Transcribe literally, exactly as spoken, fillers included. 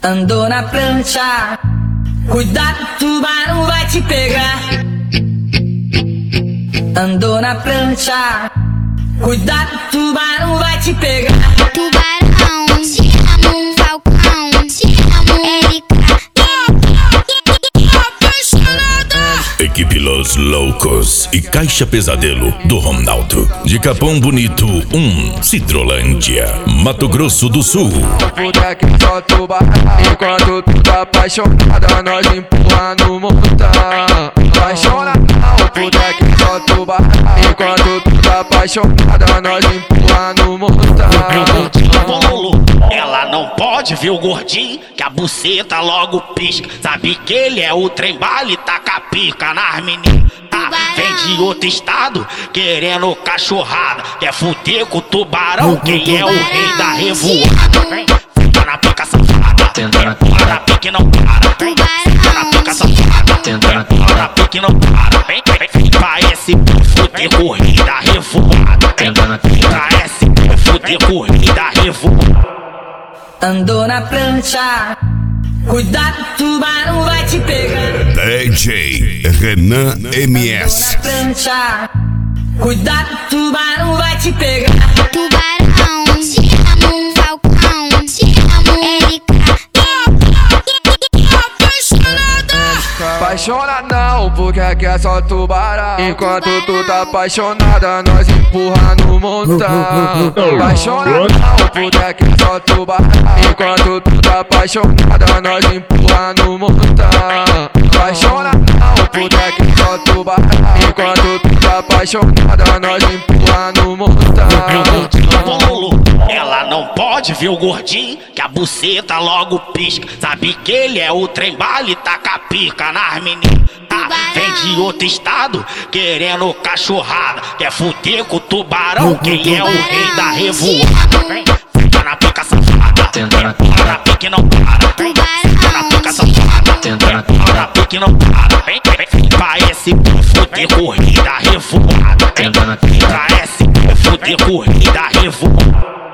Andou na prancha, cuidado, tubarão vai te pegar. Andou na prancha, cuidado, tubarão vai te pegar. Tubarão, te amo, Falcão, te amo, Erika. Equipe Los Loucos e Caixa Pesadelo do Ronaldo. De Capão Bonito, um, Cidrolândia, Mato Grosso do Sul. Puta que só tubarão, enquanto tu tá apaixonada, nós empurra no montão. Apaixona não, puta que só tubarão, enquanto tu tá apaixonada, nós empurra no montão. Bolo, ela não pode ver o gordinho, que a buceta logo pisca. Sabe que ele é o trem bala, taca pica nas meninas. Tá? Vem de outro estado, querendo cachorrada. Quer fuder com o tubarão, quem é o rei da revoada. Vem, fica na pica safada, empurra na pica e não para. Vem, fica na pica safada, empurra na pica e não para. Vem, vem, vem pra esse fuder corrida revoada. Vem pra esse fuder corrida revoada. Andou na prancha, cuidado, tubarão vai te pegar. D J Renan M S. Andou na prancha, cuidado, tubarão vai te pegar. Tubarão, te amo, Falcão, te amo, Erika. Apaixona não, porque aqui é só tubarão. Enquanto tu tá apaixonada, nós empurra no montão. Apaixona não, porque aqui é só tubarão. Enquanto tu tá apaixonada, nós empurra no montão. Apaixona não, porque aqui é só tubarão. Enquanto tu tá apaixonada, nós empurra no montão. Bolo, ela não pode ver o gordinho, que a buceta logo pisca. Sabe que ele é o trem bala, taca pica nas meninas. Tá? Vem de outro estado, querendo cachorrada. Quer fuder com o tubarão, quem é o rei da revoada. Vem, fica na pica safada, empurra na pica e não para. Vem, fica na pica safada, empurra na pica e não para. Vem, vem, vem pra esse fuder corrida revoada. Vem pra esse fuder corrida revoada.